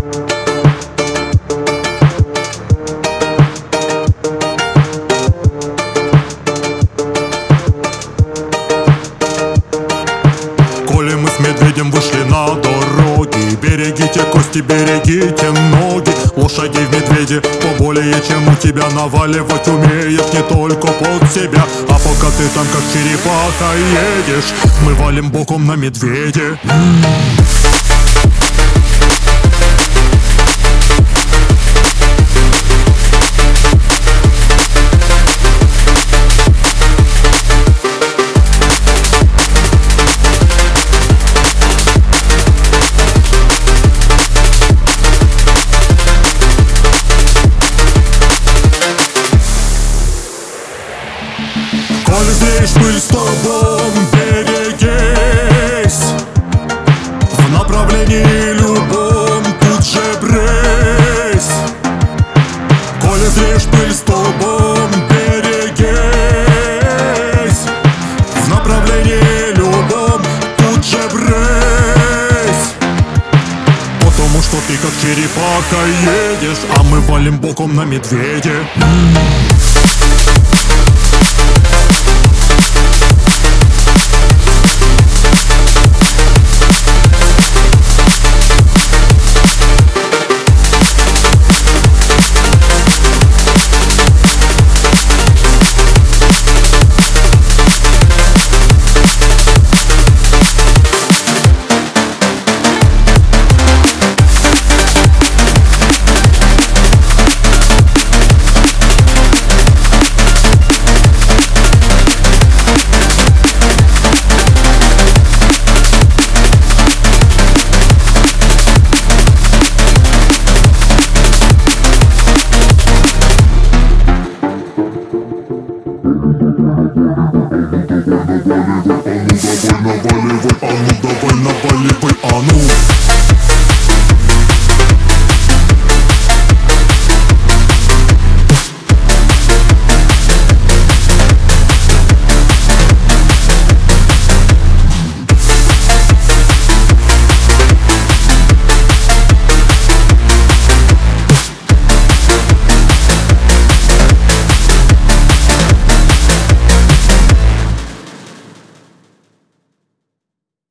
Коли мы с медведем вышли на дороги, берегите кости, берегите ноги. Лошадей в медведе поболее, чем у тебя. Наваливать умеет не только под себя. А пока ты там как черепаха едешь, мы валим боком на медведе. Коли зреешь пыль столбом, берегись. В направлении любом тут же брысь. Коли зреешь пыль столбом, берегись. В направлении любом тут же брысь. Потому что ты как черепаха едешь, а мы валим боком на медведе. Наваливай, а ну давай наваливай, а ну.